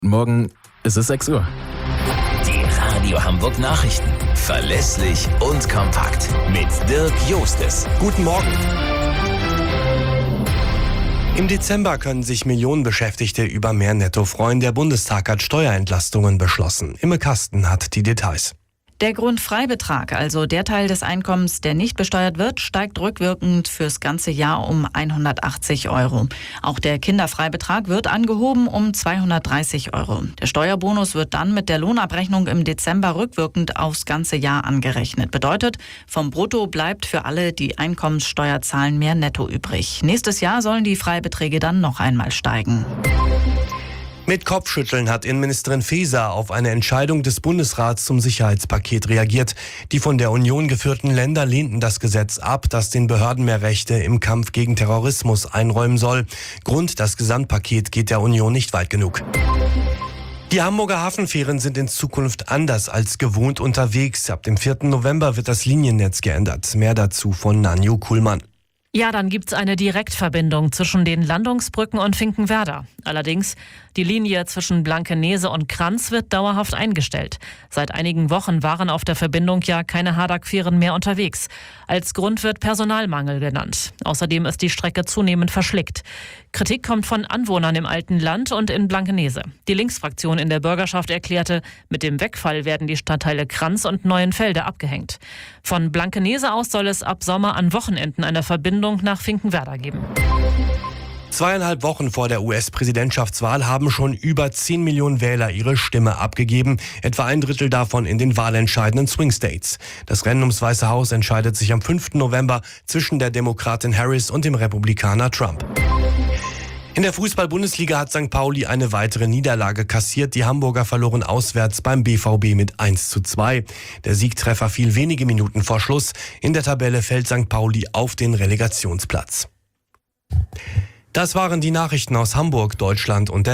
Morgen ist es 6 Uhr. Die Radio Hamburg Nachrichten. Verlässlich und kompakt. Mit Dirk Jostes. Guten Morgen. Im Dezember können sich Millionen Beschäftigte über mehr Netto freuen. Der Bundestag hat Steuerentlastungen beschlossen. Imme Kasten hat die Details. Der Grundfreibetrag, also der Teil des Einkommens, der nicht besteuert wird, steigt rückwirkend fürs ganze Jahr um 180 €. Auch der Kinderfreibetrag wird angehoben um 230 €. Der Steuerbonus wird dann mit der Lohnabrechnung im Dezember rückwirkend aufs ganze Jahr angerechnet. Bedeutet, vom Brutto bleibt für alle, die Einkommenssteuer zahlen, mehr Netto übrig. Nächstes Jahr sollen die Freibeträge dann noch einmal steigen. Mit Kopfschütteln hat Innenministerin Faeser auf eine Entscheidung des Bundesrats zum Sicherheitspaket reagiert. Die von der Union geführten Länder lehnten das Gesetz ab, das den Behörden mehr Rechte im Kampf gegen Terrorismus einräumen soll. Grund: das Gesamtpaket geht der Union nicht weit genug. Die Hamburger Hafenfähren sind in Zukunft anders als gewohnt unterwegs. Ab dem 4. November wird das Liniennetz geändert. Mehr dazu von Nanju Kuhlmann. Ja, dann gibt's eine Direktverbindung zwischen den Landungsbrücken und Finkenwerder. Allerdings, die Linie zwischen Blankenese und Kranz wird dauerhaft eingestellt. Seit einigen Wochen waren auf der Verbindung ja keine Hardach-Fähren mehr unterwegs. Als Grund wird Personalmangel genannt. Außerdem ist die Strecke zunehmend verschlickt. Kritik kommt von Anwohnern im alten Land und in Blankenese. Die Linksfraktion in der Bürgerschaft erklärte, mit dem Wegfall werden die Stadtteile Kranz und Neuenfelde abgehängt. Von Blankenese aus soll es ab Sommer an Wochenenden eine Verbindung nach Finkenwerder geben. 2,5 Wochen vor der US-Präsidentschaftswahl haben schon über 10 Millionen Wähler ihre Stimme abgegeben, etwa ein Drittel davon in den wahlentscheidenden Swing States. Das Rennen ums Weiße Haus entscheidet sich am 5. November zwischen der Demokratin Harris und dem Republikaner Trump. In der Fußball-Bundesliga hat St. Pauli eine weitere Niederlage kassiert. Die Hamburger verloren auswärts beim BVB mit 1:2. Der Siegtreffer fiel wenige Minuten vor Schluss. In der Tabelle fällt St. Pauli auf den Relegationsplatz. Das waren die Nachrichten aus Hamburg, Deutschland und der